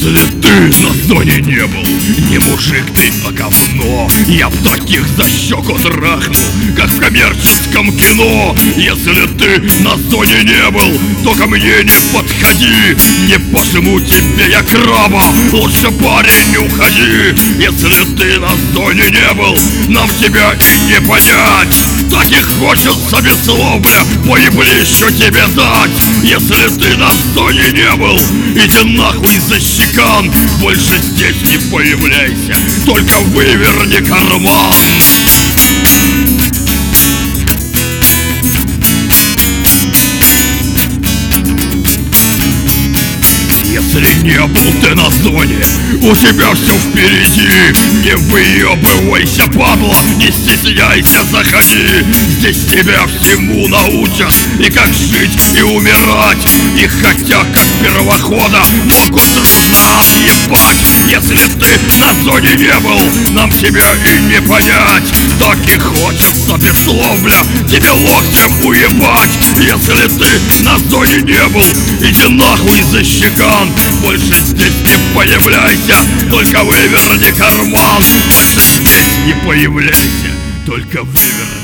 Если ты на зоне не был, не мужик ты, а говно. Я б таких за щеку трахнул, как в коммерческом кино. Если ты на зоне не был, то ко мне не подходи. Не пожму тебе я краба, лучше, парень, не уходи. Если ты на зоне не был, нам тебя и не понять. Так и хочется без слов, бля, по еблищу тебе дать. Если ты на зоне не был, иди нахуй за щекан. Больше здесь не появляйся, только выверни карман. Если не был ты на зоне, у тебя все впереди. Не выебывайся, падла, не стесняйся, заходи. Здесь тебя всему научат, и как жить, и умирать. И хотя как первохода могут трудно объебать. Если ты на зоне не был, нам тебя и не понять. Так и хочется без слов, бля, тебе локтем уебать. Если ты на зоне не был, иди нахуй за щекан. Больше здесь не появляйся, только выверни карман. Больше здесь не появляйся, только выверни.